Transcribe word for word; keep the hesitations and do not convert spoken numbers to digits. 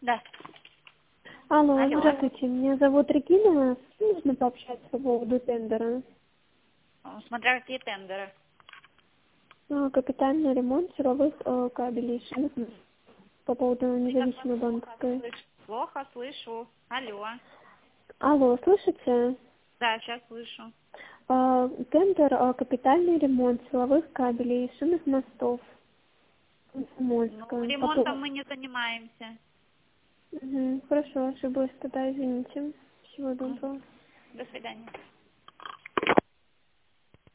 Да. Алло, Алло. здравствуйте, меня зовут Регина. Нужно пообщаться по поводу тендера. О, Смотря какие тендеры. А, Капитальный ремонт силовых э, кабелей шин по поводу Сейчас независимой вас плохо банковской. слышу. Плохо слышу. Алло. Алло, слышите? Да, сейчас слышу. А, Тендер э, капитальный ремонт силовых кабелей шинных мостов. Ну, Комсомольская. По ремонтом пов- мы не занимаемся. Мгм, хорошо, ошиблась тогда, извините. Всего Мгм. доброго. До свидания.